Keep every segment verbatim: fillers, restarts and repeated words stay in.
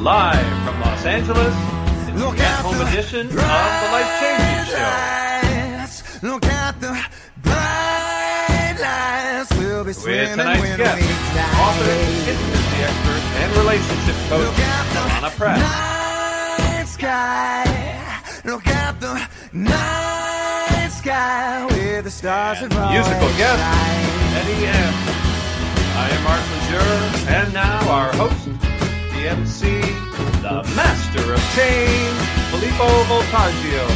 Live from Los Angeles, it's the at-home edition of the Life Changes Show. Look at the bright lights. We'll be with tonight's guest, author, intimacy expert, and relationship coach, Alana Pratt. Night sky. Look at the night sky with the stars and musical guest, Eddie M. I am Mark Lejeune, and now our host, the M C, the master of change, Filippo Voltaggio.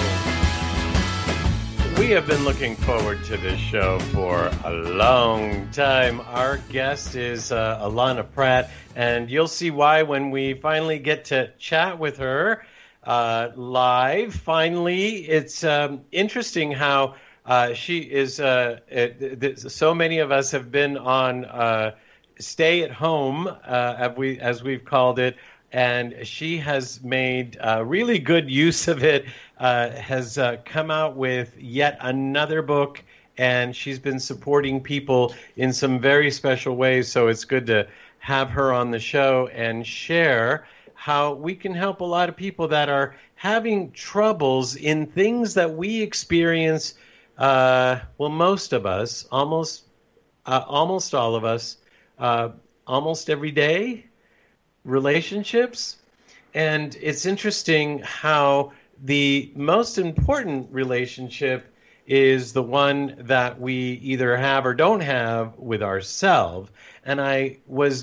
We have been looking forward to this show for a long time. Our guest is uh, Alana Pratt, and you'll see why when we finally get to chat with her uh, live. Finally, it's um, interesting how uh, she is, uh, it, so many of us have been on uh, stay at home, uh, as, we, as we've called it, and she has made uh, really good use of it, uh, has uh, come out with yet another book, and she's been supporting people in some very special ways. So it's good to have her on the show and share how we can help a lot of people that are having troubles in things that we experience, uh, well, most of us, almost, uh, almost all of us, uh, almost every day. Relationships. And it's interesting how the most important relationship is the one that we either have or don't have with ourselves. And I was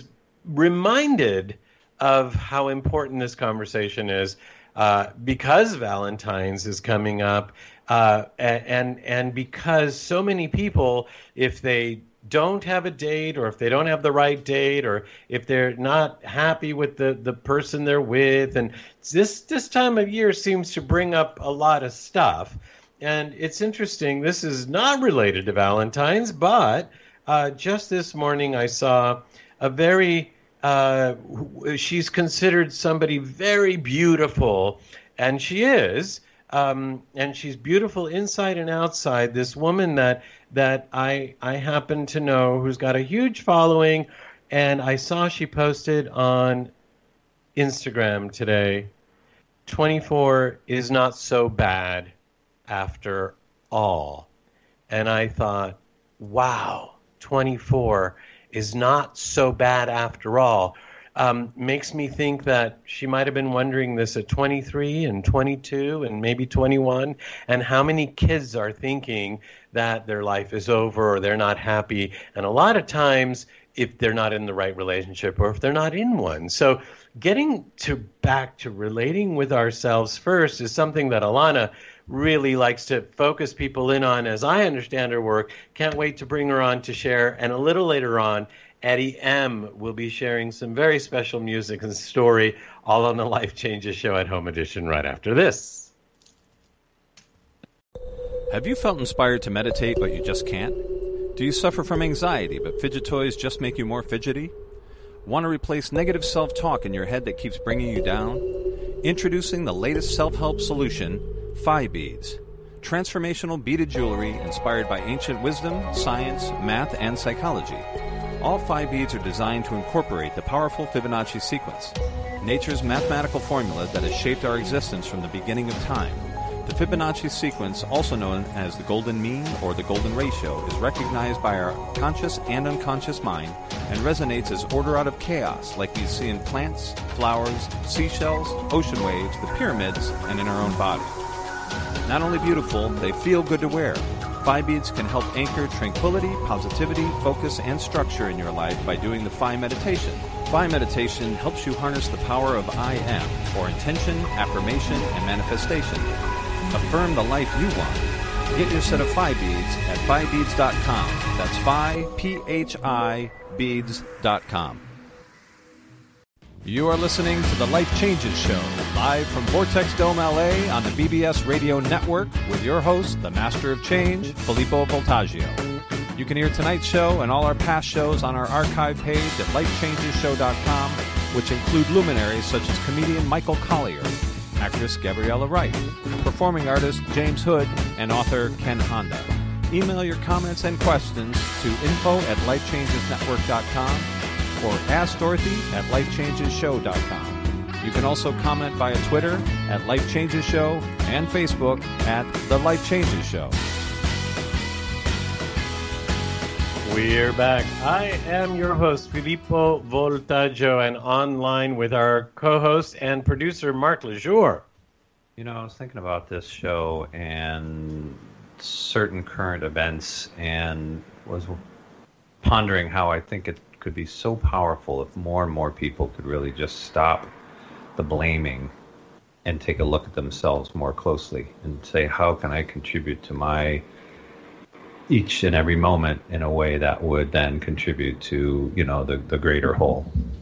reminded of how important this conversation is uh, because Valentine's is coming up, uh, and and because so many people, if they don't have a date, or if they don't have the right date, or if they're not happy with the, the person they're with. And this this time of year seems to bring up a lot of stuff. And it's interesting, this is not related to Valentine's, but uh, just this morning I saw a very, uh, she's considered somebody very beautiful, and she is. Um, and she's beautiful inside and outside. This woman that that I I happen to know, who's got a huge following, and I saw she posted on Instagram today, twenty-four is not so bad after all. And I thought, wow, twenty-four is not so bad after all. Um, makes me think that she might have been wondering this at twenty-three and twenty-two and maybe twenty-one, and how many kids are thinking that their life is over or they're not happy. And a lot of times, if they're not in the right relationship or if they're not in one. So getting to back to relating with ourselves first is something that Alana really likes to focus people in on, as I understand her work. Can't wait to bring her on to share. And a little later on, Eddie M. will be sharing some very special music and story, all on the Life Changes Show at Home Edition right after this. Have you felt inspired to meditate, but you just can't? Do you suffer from anxiety, but fidget toys just make you more fidgety? Want to replace negative self-talk in your head that keeps bringing you down? Introducing the latest self-help solution, Phi Beads. Transformational beaded jewelry inspired by ancient wisdom, science, math, and psychology. All Phi Beads are designed to incorporate the powerful Fibonacci sequence, nature's mathematical formula that has shaped our existence from the beginning of time. The Fibonacci sequence, also known as the golden mean or the golden ratio, is recognized by our conscious and unconscious mind and resonates as order out of chaos, like we see in plants, flowers, seashells, ocean waves, the pyramids, and in our own body. Not only beautiful, they feel good to wear. Phi Beads can help anchor tranquility, positivity, focus, and structure in your life by doing the Phi meditation. Phi meditation helps you harness the power of I am for intention, affirmation, and manifestation. Affirm the life you want. Get your set of Phi Beads at phi beads dot com. That's Phi, P H I, beads dot com. You are listening to The Life Changes Show, live from Vortex Dome, L A on the B B S Radio Network with your host, the Master of Change, Filippo Voltaggio. You can hear tonight's show and all our past shows on our archive page at life changes show dot com, which include luminaries such as comedian Michael Collier, actress Gabriella Wright, performing artist James Hood, and author Ken Honda. Email your comments and questions to info at life changes network dot com or ask Dorothy at life changes show dot com. You can also comment via Twitter at Life Changes Show and Facebook at The Life Changes Show. We're back. I am your host, Filippo Voltaggio, and online with our co-host and producer, Mark Lejour. You know, I was thinking about this show and certain current events and was pondering how I think it could be so powerful if more and more people could really just stop the blaming and take a look at themselves more closely and say, how can I contribute to my each and every moment in a way that would then contribute to, you know, the, the greater whole.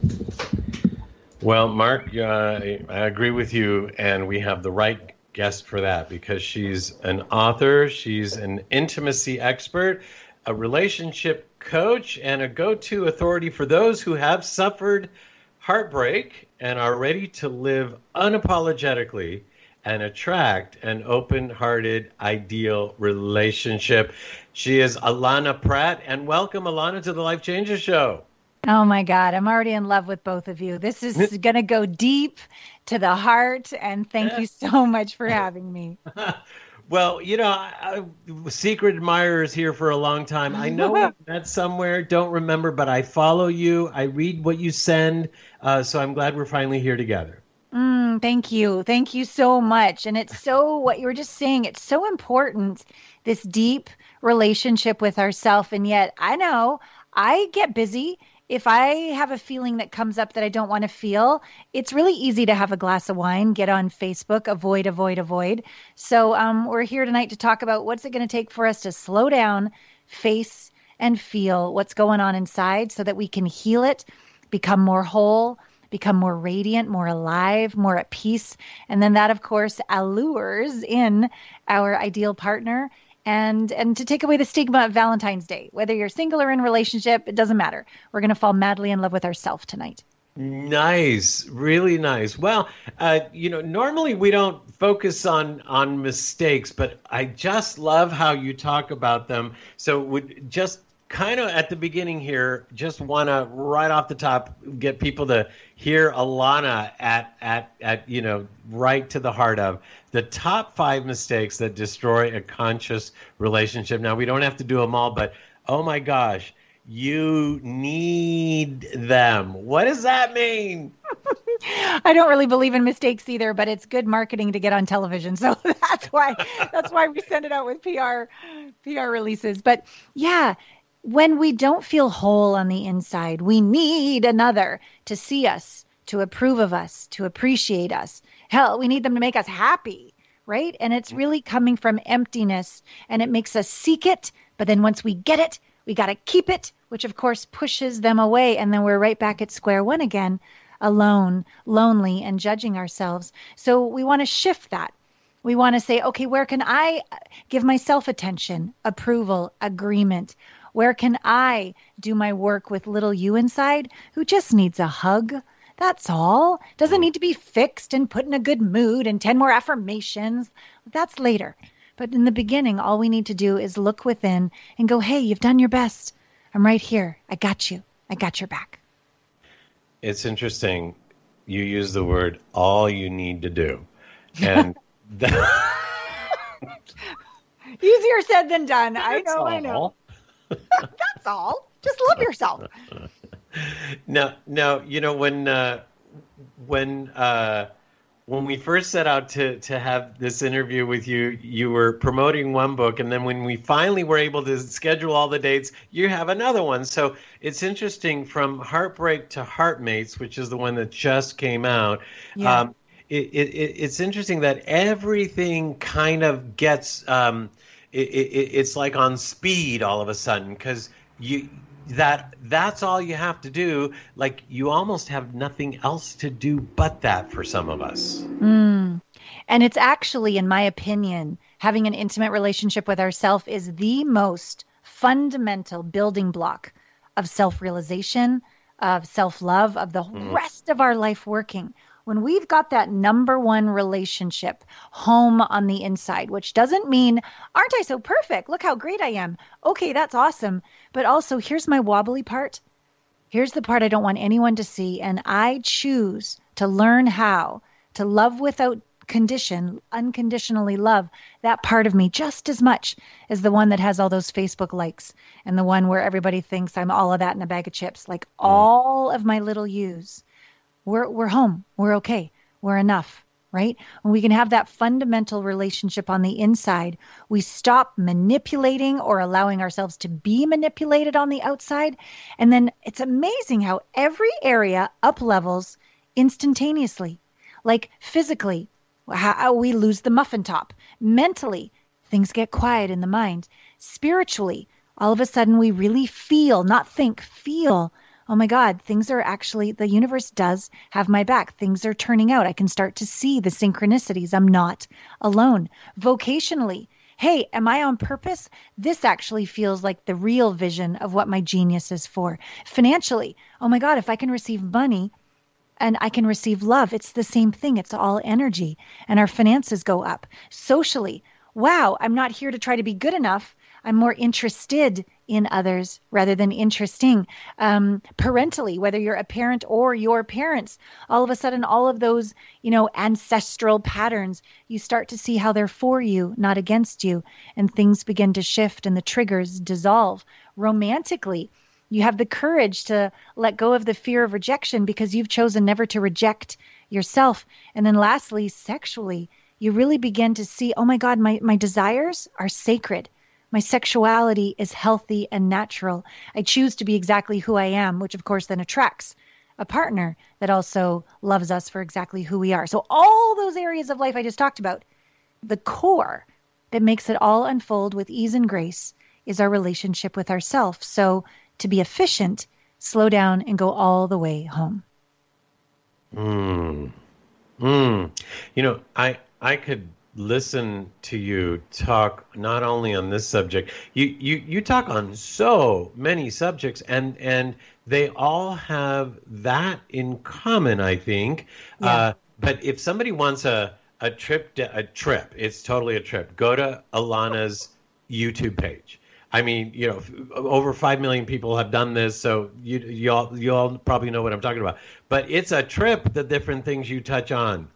Well, Mark, uh, I agree with you, and we have the right guest for that because she's an author, she's an intimacy expert, a relationship coach, and a go-to authority for those who have suffered heartbreak and are ready to live unapologetically and attract an open-hearted, ideal relationship. She is Alana Pratt, and welcome, Alana, to the Life Changes Show. Oh, my God. I'm already in love with both of you. This is going to go deep to the heart, and thank you so much for having me. Well, you know, I, I, secret admirers here for a long time. I know we met somewhere, don't remember, but I follow you. I read what you send, uh, so I'm glad we're finally here together. Mm, thank you. Thank you so much. And it's so, what you were just saying, it's so important, this deep relationship with ourselves. And yet, I know I get busy. If I have a feeling that comes up that I don't want to feel, it's really easy to have a glass of wine, get on Facebook, avoid, avoid, avoid. So um, we're here tonight to talk about what's it going to take for us to slow down, face, and feel what's going on inside so that we can heal it, become more whole, become more radiant, more alive, more at peace. And then that, of course, allures in our ideal partner. And and to take away the stigma of Valentine's Day, whether you're single or in a relationship, it doesn't matter. We're going to fall madly in love with ourselves tonight. Nice. Really nice. Well, uh, you know, normally we don't focus on, on mistakes, but I just love how you talk about them. So would just kind of at the beginning here, just want to right off the top get people to hear Alana at, at, at, you know, right to the heart of the top five mistakes that destroy a conscious relationship. Now, we don't have to do them all, but oh my gosh, you need them. What does that mean? I don't really believe in mistakes either, but it's good marketing to get on television. So that's why that's why we send it out with P R P R releases. But yeah, when we don't feel whole on the inside, we need another to see us, to approve of us, to appreciate us. Hell, we need them to make us happy, right? And it's really coming from emptiness, and it makes us seek it. But then once we get it, we got to keep it, which of course pushes them away. And then we're right back at square one again, alone, lonely, and judging ourselves. So we want to shift that. We want to say, okay, where can I give myself attention, approval, agreement? Where can I do my work with little you inside who just needs a hug? That's all. Doesn't need to be fixed and put in a good mood and ten more affirmations. That's later. But in the beginning, all we need to do is look within and go, hey, you've done your best. I'm right here. I got you. I got your back. It's interesting. You use the word all you need to do. And that... Easier said than done. That's I know, all. I know. That's all. Just love yourself. No, no. You know, when uh, when uh, when we first set out to to have this interview with you, you were promoting one book, and then when we finally were able to schedule all the dates, you have another one. So it's interesting, from Heartbreak to Heartmates, which is the one that just came out. Yeah. Um, it, it, it's interesting that everything kind of gets. Um, it, it, it's like on speed all of a sudden, because you. That that's all you have to do. Like, you almost have nothing else to do but that for some of us. Mm. And it's actually, in my opinion, having an intimate relationship with ourselves is the most fundamental building block of self-realization, of self-love, of the mm. rest of our life working. When we've got that number one relationship home on the inside, which doesn't mean, aren't I so perfect? Look how great I am. Okay, that's awesome. But also, here's my wobbly part. Here's the part I don't want anyone to see, and I choose to learn how to love without condition, unconditionally love that part of me just as much as the one that has all those Facebook likes and the one where everybody thinks I'm all of that in a bag of chips. Like all of my little yous, we're we're home, we're okay, we're enough, right? When we can have that fundamental relationship on the inside, we stop manipulating or allowing ourselves to be manipulated on the outside, and then it's amazing how every area up levels instantaneously, like physically. How we lose the muffin top. Mentally, things get quiet in the mind. Spiritually, all of a sudden we really feel, not think, feel, oh my God, things are actually, the universe does have my back. Things are turning out. I can start to see the synchronicities. I'm not alone. Vocationally, hey, am I on purpose? This actually feels like the real vision of what my genius is for. Financially, oh my God, if I can receive money, and I can receive love. It's the same thing. It's all energy. And our finances go up. Socially, wow, I'm not here to try to be good enough. I'm more interested in others rather than interesting. Um, parentally, whether you're a parent or your parents, all of a sudden, all of those, you know, ancestral patterns, you start to see how they're for you, not against you. And things begin to shift and the triggers dissolve. Romantically, you have the courage to let go of the fear of rejection because you've chosen never to reject yourself. And then lastly, sexually, you really begin to see, oh my God, my, my desires are sacred. My sexuality is healthy and natural. I choose to be exactly who I am, which of course then attracts a partner that also loves us for exactly who we are. So all those areas of life I just talked about, the core that makes it all unfold with ease and grace is our relationship with ourselves. So to be efficient, slow down and go all the way home. Mm. Mm. You know, I I could listen to you talk not only on this subject. You you you talk on so many subjects, and and they all have that in common, I think. Yeah. Uh, but if somebody wants a a trip a trip, it's totally a trip. Go to Alana's YouTube page. I mean, you know, over five million people have done this, so you you all you all probably know what I'm talking about. But it's a trip, the different things you touch on.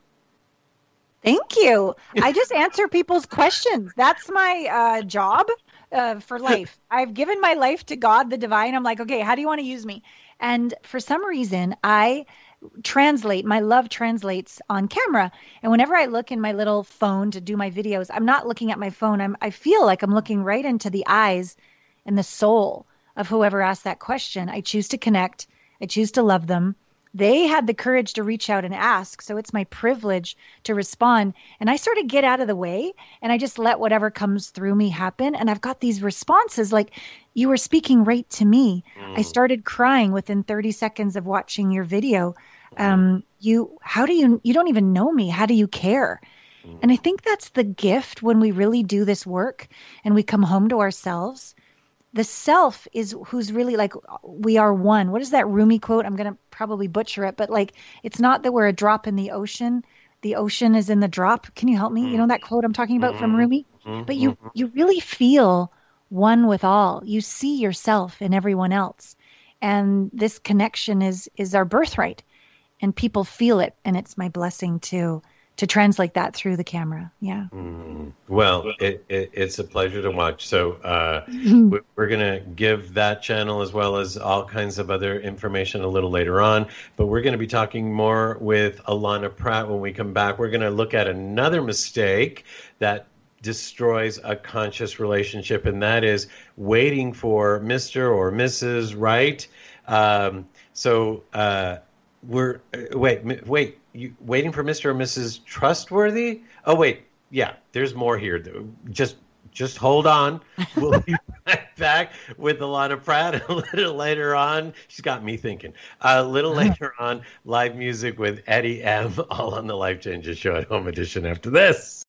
Thank you. I just answer people's questions. That's my uh, job uh, for life. I've given my life to God, the divine. I'm like, okay, how do you want to use me? And for some reason, I translate, my love translates on camera. And whenever I look in my little phone to do my videos, I'm not looking at my phone. I'm, I feel like I'm looking right into the eyes and the soul of whoever asked that question. I choose to connect. I choose to love them. They had the courage to reach out and ask. So it's my privilege to respond. And I sort of get out of the way and I just let whatever comes through me happen. And I've got these responses like, you were speaking right to me. Mm. I started crying within thirty seconds of watching your video. Um, you, how do you, you don't even know me. How do you care? Mm. And I think that's the gift when we really do this work and we come home to ourselves. The self is who's really like, we are one. What is that Rumi quote? I'm going to probably butcher it, but like, it's not that we're a drop in the ocean. The ocean is in the drop. Can you help me? You know that quote I'm talking about from Rumi? But you, you really feel one with all. You see yourself in everyone else. And this connection is, is our birthright and people feel it. And it's my blessing to, to translate that through the camera. Yeah. Mm. Well, it, it, it's a pleasure to watch. So uh, we're going to give that channel as well as all kinds of other information a little later on. But we're going to be talking more with Alana Pratt when we come back. We're going to look at another mistake that destroys a conscious relationship, and that is waiting for Mister or Missus Right. Um, so uh, we're wait, wait. You waiting for Mister or Missus Trustworthy? Oh wait, yeah. There's more here. Just, just hold on. We'll be right back with Alana Pratt a little later on. She's got me thinking. A little later on, live music with Eddie M. All on the Life Changes Show at Home Edition. After this.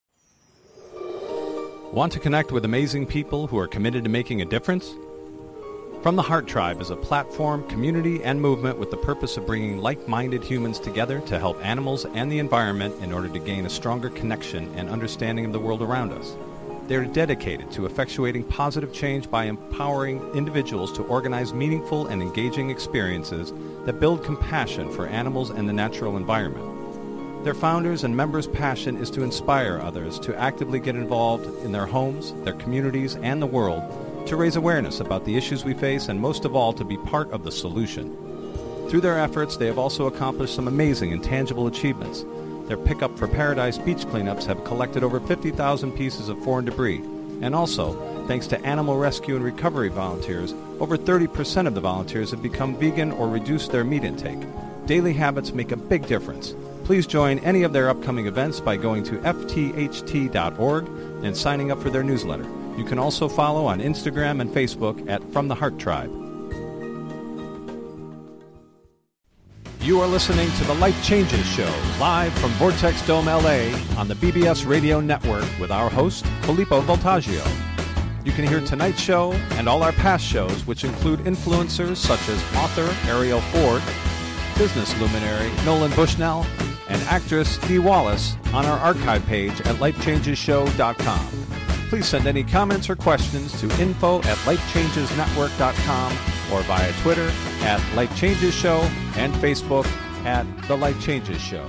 Want to connect with amazing people who are committed to making a difference? From the Heart Tribe is a platform, community, and movement with the purpose of bringing like-minded humans together to help animals and the environment in order to gain a stronger connection and understanding of the world around us. They are dedicated to effectuating positive change by empowering individuals to organize meaningful and engaging experiences that build compassion for animals and the natural environment. Their founders and members' passion is to inspire others to actively get involved in their homes, their communities, and the world, to raise awareness about the issues we face, and most of all, to be part of the solution. Through their efforts, they have also accomplished some amazing and tangible achievements. Their Pickup for Paradise beach cleanups have collected over fifty thousand pieces of foreign debris. And also, thanks to animal rescue and recovery volunteers, over thirty percent of the volunteers have become vegan or reduced their meat intake. Daily habits make a big difference. Please join any of their upcoming events by going to f t h t dot org and signing up for their newsletter. You can also follow on Instagram and Facebook at From the Heart Tribe. You are listening to The Life Changes Show, live from Vortex Dome, L A, on the B B S Radio Network with our host, Filippo Voltaggio. You can hear tonight's show and all our past shows, which include influencers such as author Ariel Ford, business luminary Nolan Bushnell, and actress Dee Wallace, on our archive page at life changes show dot com. Please send any comments or questions to info at life changes network dot com or via Twitter at Life Changes Show and Facebook at The Life Changes Show.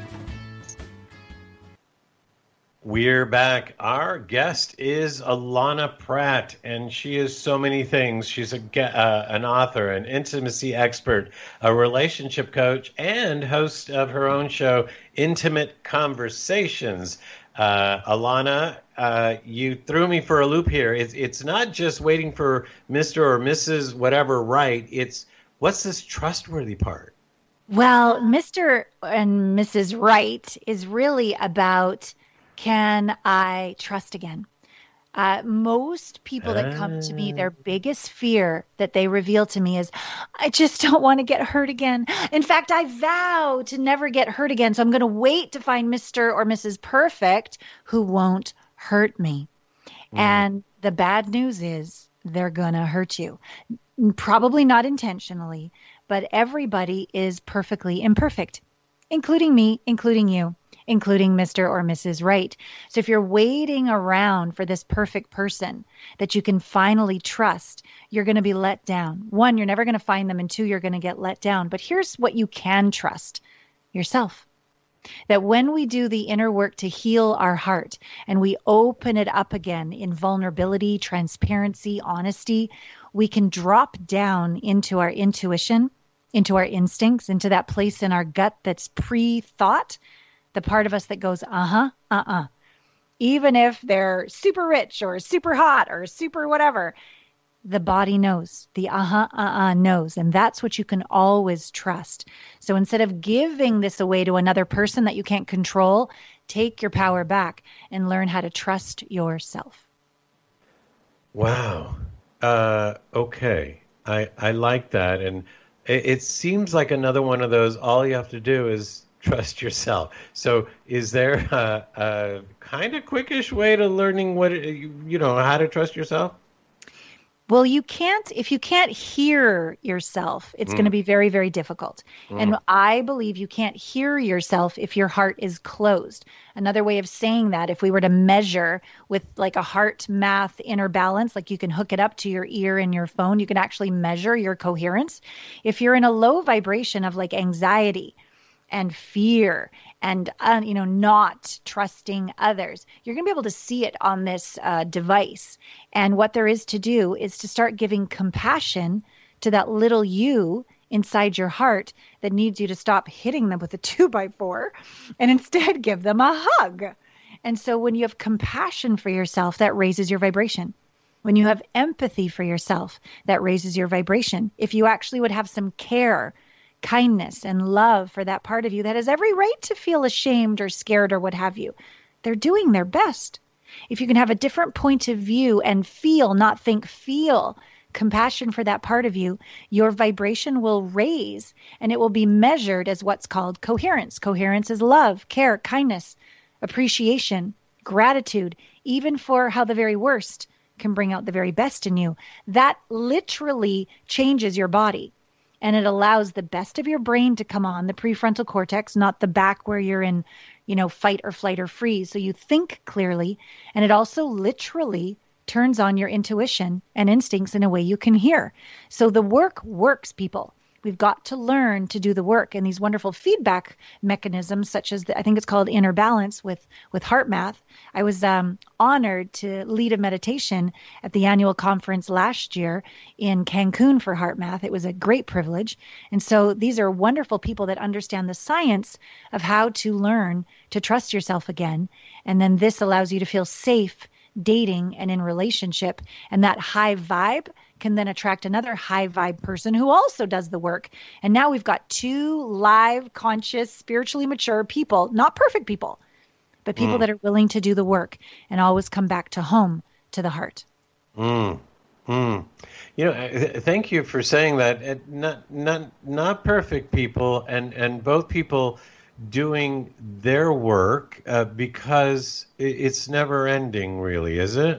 We're back. Our guest is Alana Pratt, and she is so many things. She's a, uh, an author, an intimacy expert, a relationship coach, and host of her own show, Intimate Conversations. Uh, Alana, uh, you threw me for a loop here. It's, it's not just waiting for Mister or Missus whatever right. It's what's this trustworthy part? Well, Mister and Missus Right is really about, can I trust again? Uh, most people that come to me, their biggest fear that they reveal to me is, I just don't want to get hurt again. In fact, I vow to never get hurt again. So I'm going to wait to find Mister or Missus Perfect who won't hurt me. Mm. And the bad news is they're going to hurt you. Probably not intentionally, but everybody is perfectly imperfect, including me, including you, including Mister or Missus Right. So if you're waiting around for this perfect person that you can finally trust, you're going to be let down. One, you're never going to find them, and two, you're going to get let down. But here's what you can trust: yourself. That when we do the inner work to heal our heart and we open it up again in vulnerability, transparency, honesty, we can drop down into our intuition, into our instincts, into that place in our gut that's pre-thought, the part of us that goes, uh-huh, uh-uh. Even if they're super rich or super hot or super whatever, the body knows. The uh-huh, uh-uh knows. And that's what you can always trust. So instead of giving this away to another person that you can't control, take your power back and learn how to trust yourself. Wow. Uh, okay. I, I like that. And it, it seems like another one of those, all you have to do is trust yourself. So is there a, a kind of quickish way to learning what, you know, how to trust yourself? Well, you can't, if you can't hear yourself, it's mm. going to be very, very difficult. Mm. And I believe you can't hear yourself if your heart is closed. Another way of saying that, if we were to measure with like a heart math inner balance, like you can hook it up to your ear and your phone, you can actually measure your coherence. If you're in a low vibration of like anxiety and fear and, uh, you know, not trusting others, you're going to be able to see it on this uh, device. And what there is to do is to start giving compassion to that little you inside your heart that needs you to stop hitting them with a two by four and instead give them a hug. And so when you have compassion for yourself, that raises your vibration. When you have empathy for yourself, that raises your vibration. If you actually would have some care, kindness, and love for that part of you that has every right to feel ashamed or scared or what have you, they're doing their best. If you can have a different point of view and feel, not think, feel compassion for that part of you, your vibration will raise and it will be measured as what's called coherence. Coherence is love, care, kindness, appreciation, gratitude, even for how the very worst can bring out the very best in you. That literally changes your body. and it allows the best of your brain to come on, the prefrontal cortex, not the back where you're in, you know, fight or flight or freeze. So you think clearly, and it also literally turns on your intuition and instincts in a way you can hear. So the work works, people. We've got to learn to do the work, and these wonderful feedback mechanisms, such as the, I think it's called Inner Balance with, with HeartMath. I was um, honored to lead a meditation at the annual conference last year in Cancun for HeartMath. It was a great privilege. And so these are wonderful people that understand the science of how to learn to trust yourself again. And then this allows you to feel safe dating and in relationship, and that high vibe can then attract another high vibe person who also does the work. And now we've got two live, conscious, spiritually mature people, not perfect people, but people mm. that are willing to do the work and always come back to home, to the heart. Mm. Mm. You know, thank you for saying that. Not not not perfect people, and and both people doing their work, uh, because it's never ending, really, is it?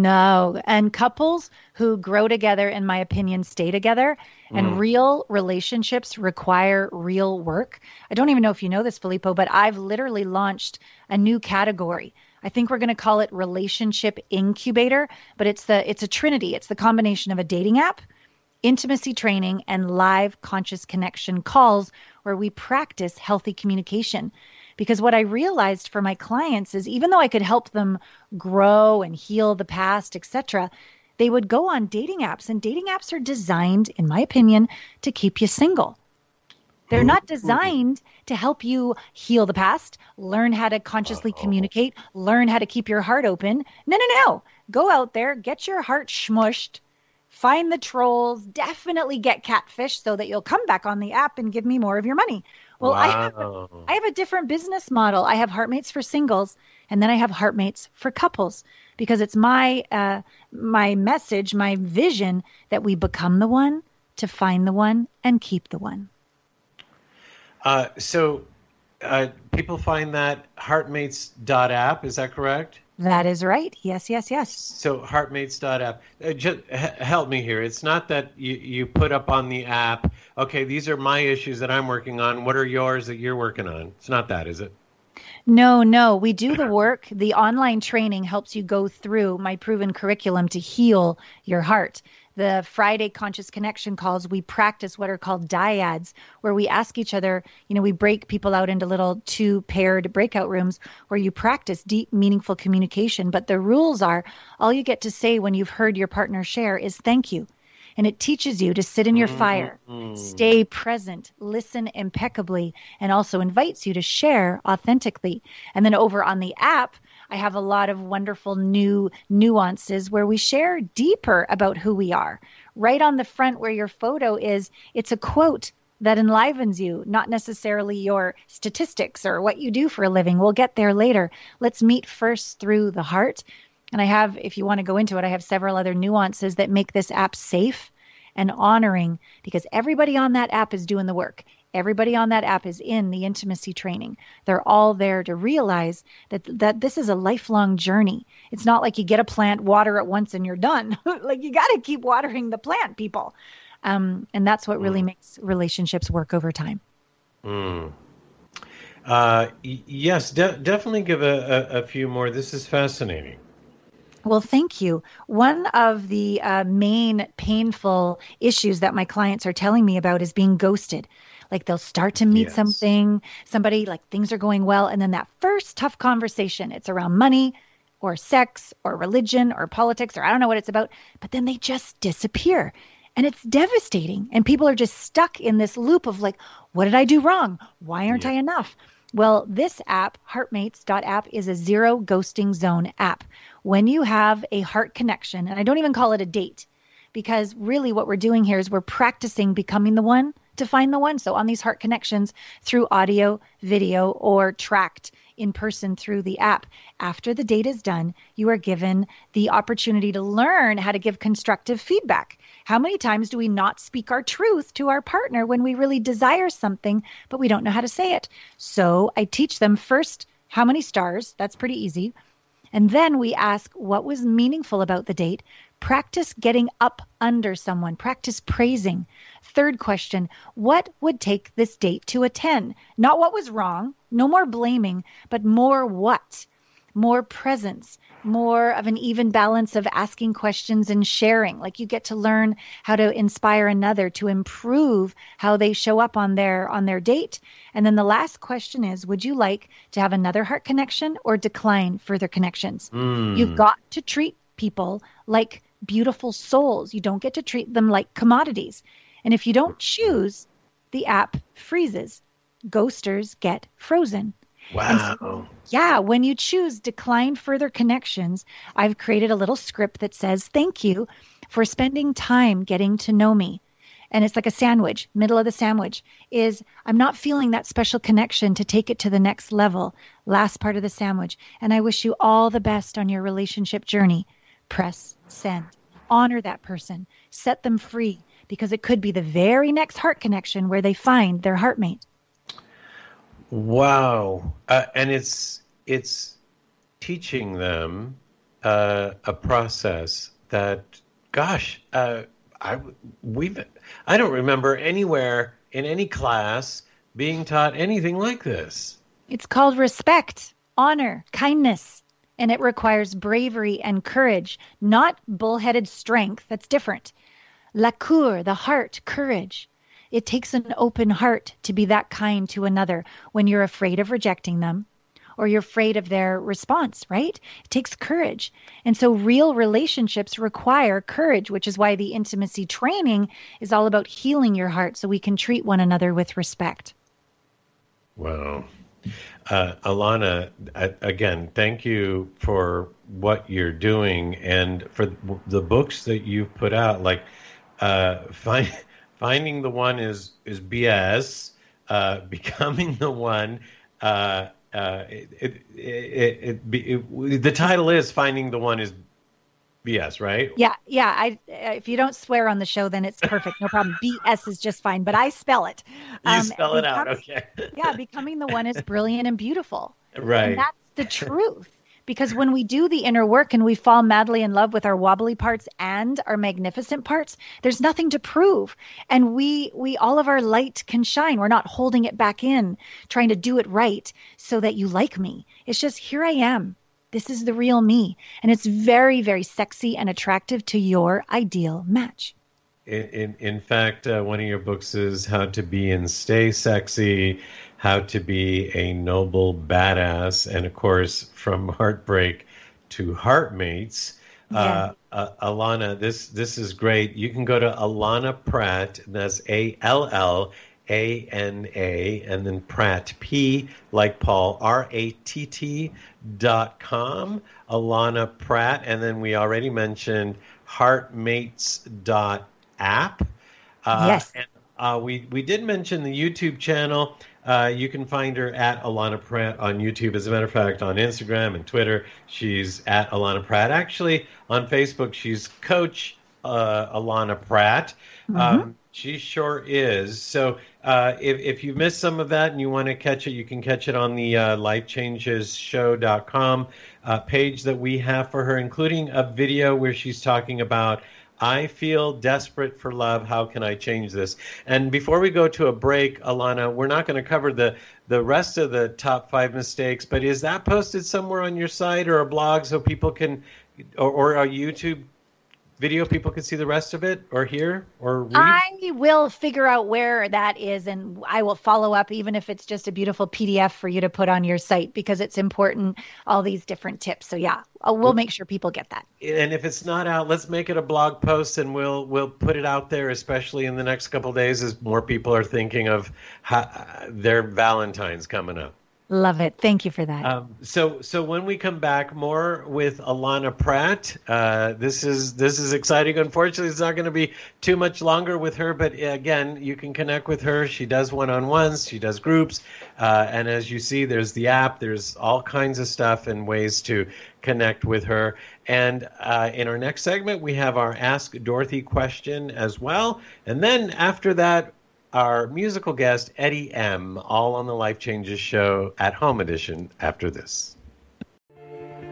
No. And couples who grow together, in my opinion, stay together. And mm. real relationships require real work. I don't even know if you know this, Filippo, but I've literally launched a new category. I think we're going to call it Relationship Incubator, but it's the it's a trinity. It's the combination of a dating app, intimacy training, and live conscious connection calls where we practice healthy communication. Because what I realized for my clients is, even though I could help them grow and heal the past, et cetera, they would go on dating apps, and dating apps are designed, in my opinion, to keep you single. They're not designed to help you heal the past, learn how to consciously communicate, learn how to keep your heart open. No, no, no. Go out there, get your heart smushed, find the trolls, definitely get catfish so that you'll come back on the app and give me more of your money. Well, wow. I, have a, I have a different business model. I have Heartmates for singles, and then I have Heartmates for couples, because it's my uh, my message, my vision that we become the one to find the one and keep the one. Uh, so uh, people find that heartmates dot app, is that correct? That is right. Yes, yes, yes. So heartmates dot app. Uh, just h- help me here. It's not that you, you put up on the app, okay, these are my issues that I'm working on. What are yours that you're working on? It's not that, is it? No, no. We do the work. The online training helps you go through my proven curriculum to heal your heart. The Friday Conscious Connection calls, we practice what are called dyads, where we ask each other, you know, we break people out into little two paired breakout rooms where you practice deep, meaningful communication. But the rules are, all you get to say when you've heard your partner share is thank you. And it teaches you to sit in your fire, mm-hmm. stay present, listen impeccably, and also invites you to share authentically. And then over on the app, I have a lot of wonderful new nuances where we share deeper about who we are. Right on the front where your photo is, it's a quote that enlivens you, not necessarily your statistics or what you do for a living. We'll get there later. Let's meet first through the heart. And I have, if you want to go into it, I have several other nuances that make this app safe and honoring, because everybody on that app is doing the work. Everybody on that app is in the intimacy training. They're all there to realize that that this is a lifelong journey. It's not like you get a plant, water it once, and you're done. Like, you got to keep watering the plant, people. Um, and that's what really mm. makes relationships work over time. Mm. Uh, y- yes, de- definitely give a, a, a few more. This is fascinating. Well, thank you. One of the uh, main painful issues that my clients are telling me about is being ghosted. Like, they'll start to meet yes. something, somebody, like things are going well. And then that first tough conversation, it's around money or sex or religion or politics, or I don't know what it's about, but then they just disappear. And it's devastating. And people are just stuck in this loop of like, what did I do wrong? Why aren't yeah. I enough? Well, this app, heartmates dot app, is a zero ghosting zone app. When you have a heart connection, and I don't even call it a date, because really what we're doing here is we're practicing becoming the one to find the one. So on these heart connections through audio, video, or tracked in person through the app, after the date is done, you are given the opportunity to learn how to give constructive feedback. How many times do we not speak our truth to our partner when we really desire something, but we don't know how to say it? So I teach them first how many stars. That's pretty easy. And then we ask what was meaningful about the date. Practice getting up under someone. Practice praising. Third question, what would take this date to a ten? Not what was wrong, no more blaming, but more what? More presence, more of an even balance of asking questions and sharing. Like you get to learn how to inspire another to improve how they show up on their on their date. And then the last question is, would you like to have another heart connection or decline further connections? Mm. You've got to treat people like beautiful souls. You don't get to treat them like commodities. And if you don't choose, the app freezes. Ghosters get frozen. Wow. So, yeah, when you choose decline further connections, I've created a little script that says, thank you for spending time getting to know me. And it's like a sandwich. Middle of the sandwich is, I'm not feeling that special connection to take it to the next level. Last part of the sandwich. And I wish you all the best on your relationship journey. Press send. Honor that person. Set them free, because it could be the very next heart connection where they find their heartmate. Wow. Uh, and it's it's teaching them uh, a process that, gosh, uh, I we've I don't remember anywhere in any class being taught anything like this. It's called respect, honor, kindness, and it requires bravery and courage, not bullheaded strength. That's different. La cour, the heart, courage. It takes an open heart to be that kind to another when you're afraid of rejecting them or you're afraid of their response, right? It takes courage. And so real relationships require courage, which is why the intimacy training is all about healing your heart so we can treat one another with respect. Wow. Uh, Alana, again, thank you for what you're doing and for the books that you've put out. Like, uh, find... Finding the One is is B S. Uh, becoming the One, uh, uh, it, it, it, it, it, the title is Finding the One is B S, right? Yeah, yeah. I if you don't swear on the show, then it's perfect, no problem. B S is just fine, but I spell it. You um, spell it out, okay? Yeah, Becoming the One is brilliant and beautiful. Right. And that's the truth. Because when we do the inner work and we fall madly in love with our wobbly parts and our magnificent parts, there's nothing to prove. And we, we, all of our light can shine. We're not holding it back in, trying to do it right so that you like me. It's just, here I am. This is the real me. And it's very, very sexy and attractive to your ideal match. In, in, in fact, uh, one of your books is How to Be and Stay Sexy, How to Be a Noble Badass, and of course, From Heartbreak to Heartmates. Yeah. Uh, uh, Alana, this this is great. You can go to Alana Pratt, and that's A L L A N A, and then Pratt, P like Paul, R A T T dot com, Alana Pratt, and then we already mentioned heartmates dot app. Uh, yes. And, uh, we, we did mention the YouTube channel. Uh, you can find her at Alana Pratt on YouTube. As a matter of fact, on Instagram and Twitter, she's at Alana Pratt. Actually, on Facebook, she's Coach uh, Alana Pratt. Mm-hmm. Um, she sure is. So uh, if, if you missed some of that and you want to catch it, you can catch it on the uh, life changes show dot com uh, page that we have for her, including a video where she's talking about I feel desperate for love. How can I change this? And before we go to a break, Alana, we're not going to cover the, the rest of the top five mistakes, but is that posted somewhere on your site or a blog so people can, or, or a YouTube video, people can see the rest of it or hear or read? I will figure out where that is, and I will follow up, even if it's just a beautiful P D F for you to put on your site, because it's important, all these different tips. So yeah, we'll make sure people get that. And if it's not out, let's make it a blog post, and we'll we'll put it out there, especially in the next couple of days as more people are thinking of how, their Valentine's coming up. Love it. Thank you for that. Um, so, so when we come back, more with Alana Pratt. Uh, this is this is exciting. Unfortunately, it's not going to be too much longer with her, but again, you can connect with her. She does one-on-ones, she does groups, uh, and as you see, there's the app. There's all kinds of stuff and ways to connect with her. And uh, in our next segment, we have our Ask Dorothy question as well, and then after that, our musical guest, Eddie M., all on the Life Changes Show at Home Edition after this.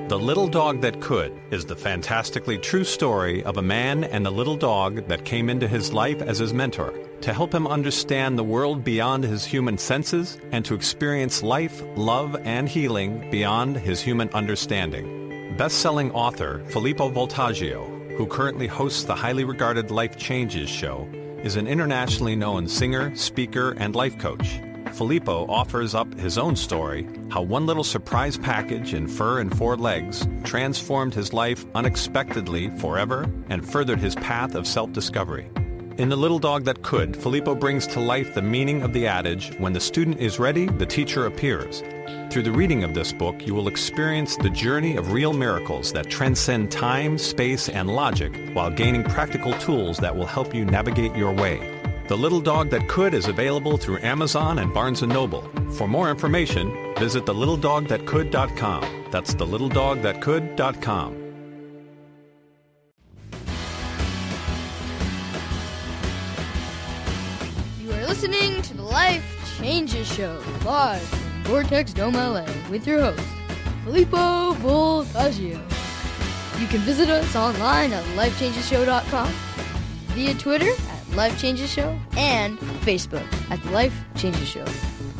The Little Dog That Could is the fantastically true story of a man and a little dog that came into his life as his mentor to help him understand the world beyond his human senses and to experience life, love, and healing beyond his human understanding. Best-selling author Filippo Voltaggio, who currently hosts the highly regarded Life Changes show, is an internationally known singer, speaker, and life coach. Filippo offers up his own story, how one little surprise package in fur and four legs transformed his life unexpectedly forever and furthered his path of self-discovery. In The Little Dog That Could, Filippo brings to life the meaning of the adage, when the student is ready, the teacher appears. Through the reading of this book, you will experience the journey of real miracles that transcend time, space, and logic while gaining practical tools that will help you navigate your way. The Little Dog That Could is available through Amazon and Barnes and Noble. For more information, visit the little dog that could dot com. That's the little dog that could dot com. You are listening to the Life Changes Show, live from Vortex Dome, L A, with your host, Filippo Voltaggio. You can visit us online at life changes show dot com, via Twitter at Life Changes Show, and Facebook at The Life Changes Show.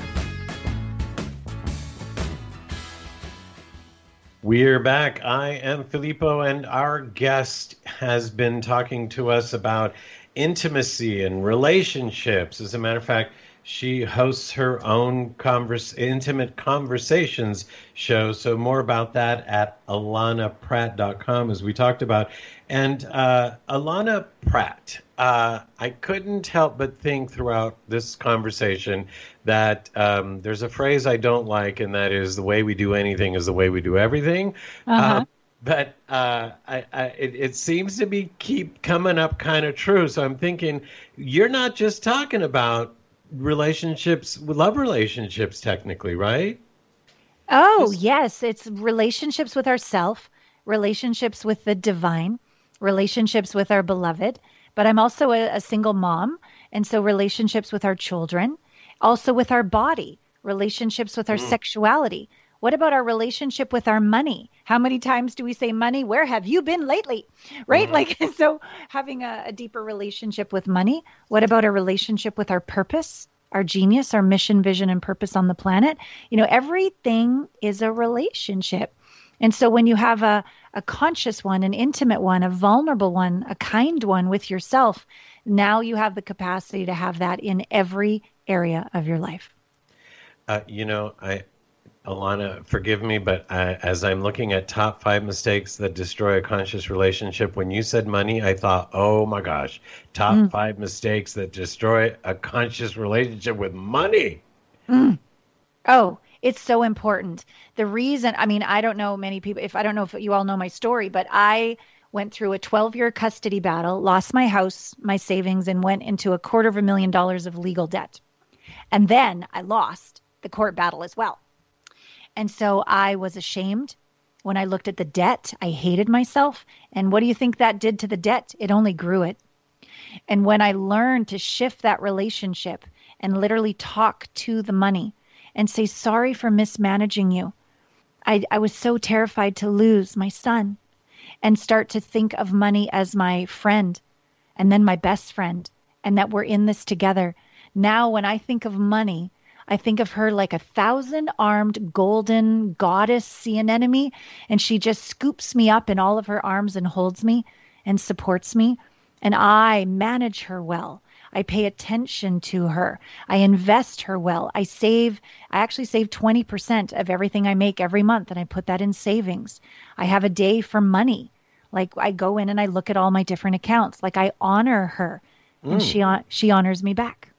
We're back. I am Filippo, and our guest has been talking to us about intimacy and relationships. As a matter of fact, she hosts her own converse, intimate conversations show. So more about that at alana pratt dot com, as we talked about. And uh, Alana Pratt, uh, I couldn't help but think throughout this conversation that um, there's a phrase I don't like, and that is the way we do anything is the way we do everything. Uh-huh. Um, but uh, I, I, it, it seems to be keep coming up kind of true. So I'm thinking you're not just talking about relationships, love relationships, technically, right? Oh, Just- yes. It's relationships with ourself, relationships with the divine, relationships with our beloved. But I'm also a, a single mom. And so relationships with our children, also with our body, relationships with our Mm. sexuality. What about our relationship with our money? How many times do we say, money, where have you been lately? Right? Mhm. Like, so having a, a deeper relationship with money. What about a relationship with our purpose, our genius, our mission, vision, and purpose on the planet? You know, everything is a relationship. And so when you have a, a conscious one, an intimate one, a vulnerable one, a kind one with yourself, now you have the capacity to have that in every area of your life. Uh, you know, I, Alana, forgive me, but I, as I'm looking at top five mistakes that destroy a conscious relationship, when you said money, I thought, oh my gosh, top Mm. five mistakes that destroy a conscious relationship with money. Mm. Oh, it's so important. The reason, I mean, I don't know many people, if I don't know if you all know my story, but I went through a twelve-year custody battle, lost my house, my savings, and went into a quarter of a million dollars of legal debt. And then I lost the court battle as well. And so I was ashamed. When I looked at the debt, I hated myself. And what do you think that did to the debt? It only grew it. And when I learned to shift that relationship and literally talk to the money and say, sorry for mismanaging you, I, I was so terrified to lose my son, and start to think of money as my friend and then my best friend, and that we're in this together. Now, when I think of money, I think of her like a thousand-armed golden goddess sea anemone, and she just scoops me up in all of her arms and holds me and supports me. And I manage her well. I pay attention to her. I invest her well. I save, I actually save twenty percent of everything I make every month, and I put that in savings. I have a day for money. Like, I go in and I look at all my different accounts. Like, I honor her, and Mm. she hon- she honors me back.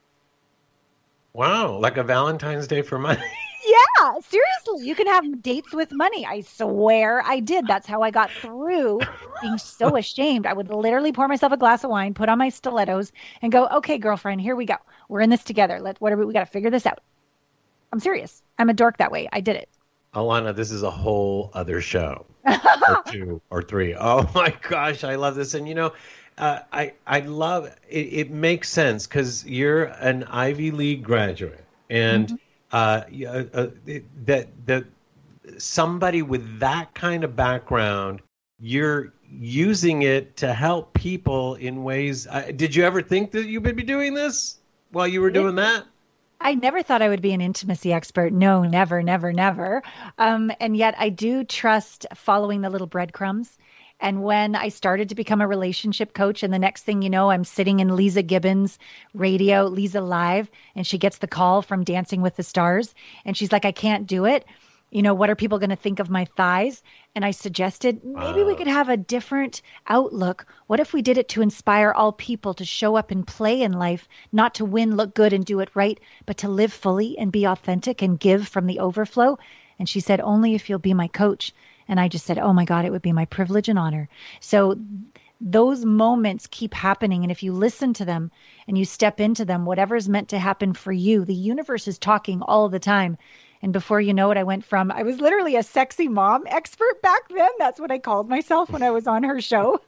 Wow, like a Valentine's Day for money. Yeah, seriously, you can have dates with money. I swear I did. That's how I got through being so ashamed. I would literally pour myself a glass of wine, put on my stilettos, and go, okay, girlfriend, here we go. We're in this together. Let what are we, we got to figure this out. I'm serious. I'm a dork that way. I did it. Alana, this is a whole other show, or two, or three. Oh my gosh, I love this. And you know, uh, I I love it. It makes sense because you're an Ivy League graduate, and Mhm. uh, yeah, uh, it- that that somebody with that kind of background, you're using it to help people in ways. Uh, did you ever think that you would be doing this while you were doing that? I never thought I would be an intimacy expert. No, never, never, never. Um, and yet I do trust following the little breadcrumbs. And when I started to become a relationship coach, and the next thing you know, I'm sitting in Lisa Gibbons' radio, Lisa Live, and she gets the call from Dancing with the Stars. And she's like, I can't do it. You know, what are people going to think of my thighs? And I suggested maybe wow. we could have a different outlook. What if we did it to inspire all people to show up and play in life, not to win, look good, and do it right, but to live fully and be authentic and give from the overflow? And she said, only if you'll be my coach. And I just said, oh my God, it would be my privilege and honor. So those moments keep happening. And if you listen to them and you step into them, whatever is meant to happen for you, the universe is talking all the time. And before you know it, I went from, I was literally a sexy mom expert back then. That's what I called myself when I was on her show.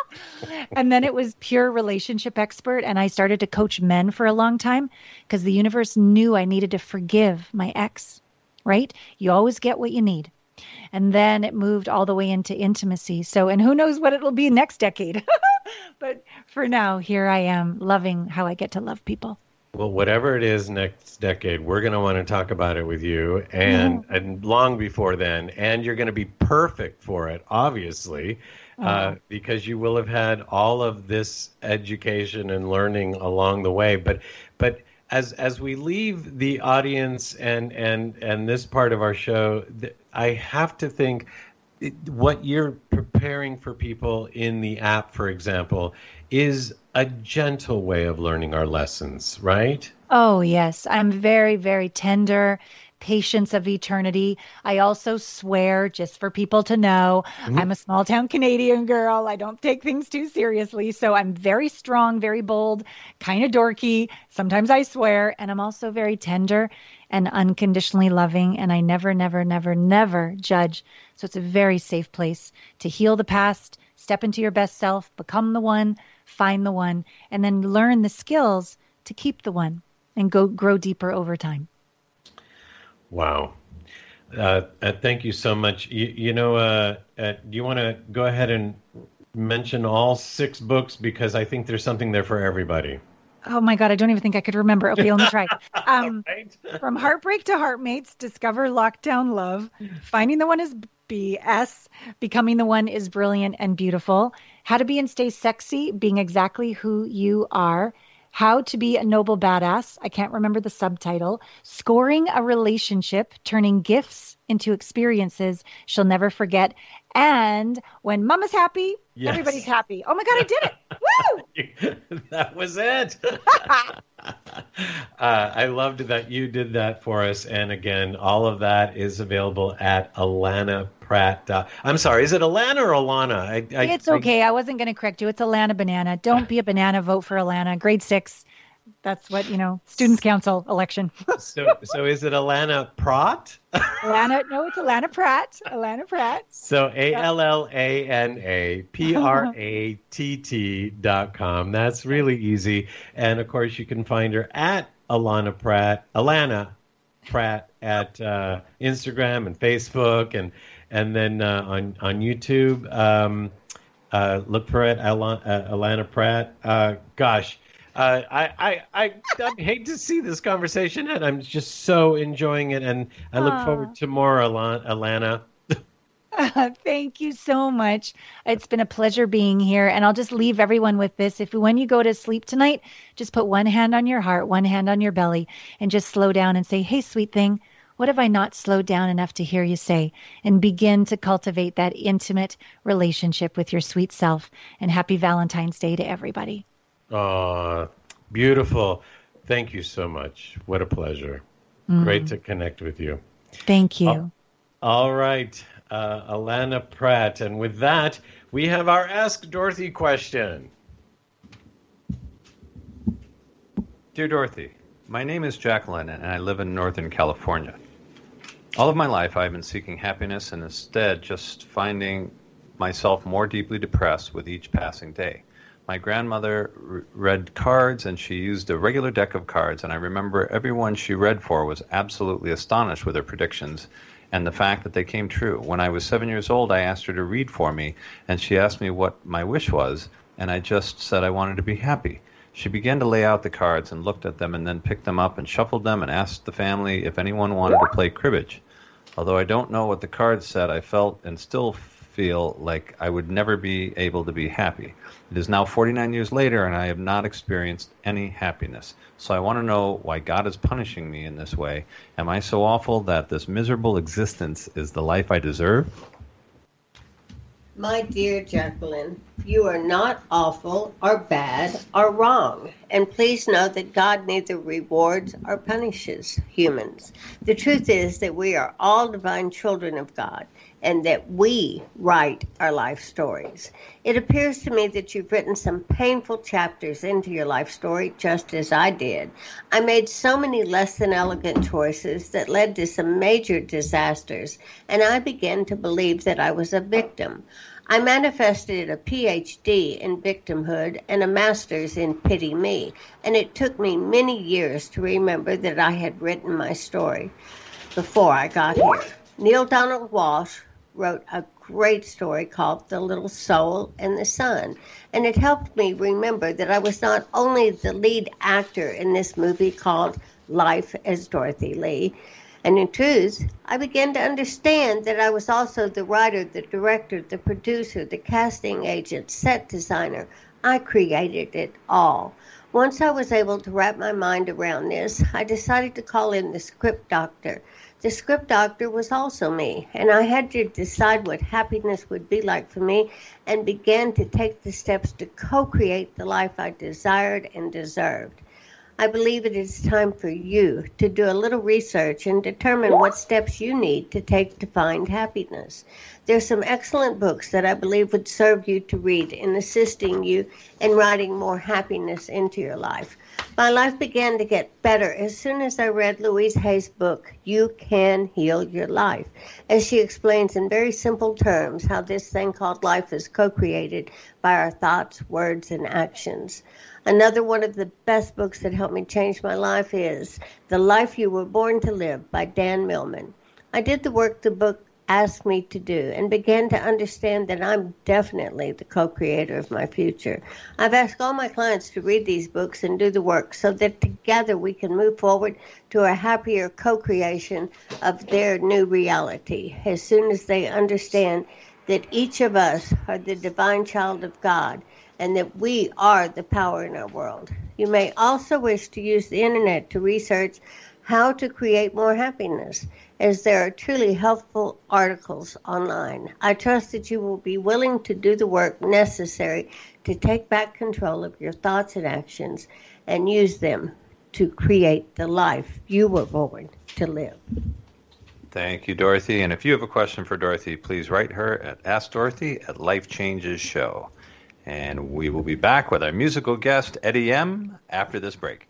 And then it was pure relationship expert. And I started to coach men for a long time because the universe knew I needed to forgive my ex, right? You always get what you need. And then it moved all the way into intimacy. So, and who knows what it'll be next decade. But for now, here I am loving how I get to love people. Well, whatever it is next decade, we're going to want to talk about it with you, and, mm-hmm. and long before then. And you're going to be perfect for it, obviously, uh-huh. uh, because you will have had all of this education and learning along the way. But, but as as we leave the audience and and and this part of our show, th- I have to think it, what you're preparing for people in the app, for example, is a gentle way of learning our lessons, right? Oh, yes. I'm very, very tender. Patience of eternity. I also swear, just for people to know, mm-hmm. I'm a small town Canadian girl. I don't take things too seriously. So I'm very strong, very bold, kind of dorky. Sometimes I swear. And I'm also very tender and unconditionally loving. And I never, never, never, never judge. So it's a very safe place to heal the past, step into your best self, become the one, find the one, and then learn the skills to keep the one and go grow deeper over time. Wow. Uh, uh, thank you so much. You, you know, uh, uh, do you want to go ahead and mention all six books? Because I think there's something there for everybody. Oh, my God. I don't even think I could remember. Okay, let me try. Um, right. From Heartbreak to Heartmates, Discover Lockdown Love, Finding the One is B S, Becoming the One is Brilliant and Beautiful, How to Be and Stay Sexy, Being Exactly Who You Are, How to Be a Noble Badass, I can't remember the subtitle, Scoring a Relationship, Turning Gifts into Experiences She'll Never Forget, and When Mama's Happy, yes. Everybody's happy. Oh my God, I did it. Woo! That was it. uh, I loved that you did that for us. And again, all of that is available at Alana Pratt. Uh, I'm sorry, is it Alana or Alana? I, I, it's okay. I, I wasn't going to correct you. It's Alana Banana. Don't be a banana. Vote for Alana. Grade six. That's what, you know, Students' Council election. so so is it Alana Pratt? Alana, no, it's Alana Pratt. Alana Pratt. So A L L A N A P R A T T dot com. That's really easy. And, of course, you can find her at Alana Pratt, Alana Pratt at uh, Instagram and Facebook, and and then uh, on, on YouTube. Um, uh, look for it, Alana, uh, Alana Pratt. Uh, gosh. Uh, I, I, I, I hate to see this conversation end. I'm just so enjoying it, and I look Aww. forward to more, Alana. Uh, thank you so much. It's been a pleasure being here, and I'll just leave everyone with this. If when you go to sleep tonight, just put one hand on your heart, one hand on your belly, and just slow down and say, hey, sweet thing, what have I not slowed down enough to hear you say? And begin to cultivate that intimate relationship with your sweet self. And happy Valentine's Day to everybody. Oh, beautiful. Thank you so much. What a pleasure. Mm. Great to connect with you. Thank you. All, all right, uh, Alana Pratt. And with that, we have our Ask Dorothy question. Dear Dorothy, my name is Jacqueline, and I live in Northern California. All of my life, I've been seeking happiness and instead just finding myself more deeply depressed with each passing day. My grandmother r- read cards, and she used a regular deck of cards, and I remember everyone she read for was absolutely astonished with her predictions, and the fact that they came true. When I was seven years old, I asked her to read for me, and she asked me what my wish was, and I just said I wanted to be happy. She began to lay out the cards and looked at them and then picked them up and shuffled them and asked the family if anyone wanted to play cribbage. Although I don't know what the cards said, I felt and still feel like I would never be able to be happy. It is now forty-nine years later, and I have not experienced any happiness. So I want to know why God is punishing me in this way. Am I so awful that this miserable existence is the life I deserve? My dear Jacqueline, you are not awful or bad or wrong. And please know that God neither rewards or punishes humans. The truth is that we are all divine children of God, and that we write our life stories. It appears to me that you've written some painful chapters into your life story, just as I did. I made so many less than elegant choices that led to some major disasters, and I began to believe that I was a victim. I manifested a P H D in victimhood and a master's in pity me, and it took me many years to remember that I had written my story before I got here. Neil Donald Walsh wrote a great story called The Little Soul and the Sun, and it helped me remember that I was not only the lead actor in this movie called Life as Dorothy Lee, and in truth, I began to understand that I was also the writer, the director, the producer, the casting agent, set designer. I created it all. Once I was able to wrap my mind around this, I decided to call in the script doctor. The script doctor was also me, and I had to decide what happiness would be like for me and began to take the steps to co-create the life I desired and deserved. I believe it is time for you to do a little research and determine what steps you need to take to find happiness. There's some excellent books that I believe would serve you to read in assisting you in writing more happiness into your life. My life began to get better as soon as I read Louise Hay's book, You Can Heal Your Life, as she explains in very simple terms how this thing called life is co-created by our thoughts, words, and actions. Another one of the best books that helped me change my life is The Life You Were Born to Live by Dan Millman. I did the work the book asked me to do and began to understand that I'm definitely the co-creator of my future. I've asked all my clients to read these books and do the work so that together we can move forward to a happier co-creation of their new reality as soon as they understand that each of us are the divine child of God and that we are the power in our world. You may also wish to use the internet to research how to create more happiness, as there are truly helpful articles online. I trust that you will be willing to do the work necessary to take back control of your thoughts and actions and use them to create the life you were born to live. Thank you, Dorothy. And if you have a question for Dorothy, please write her at Ask Dorothy at Life Changes Show. And we will be back with our musical guest, Eddie M., after this break.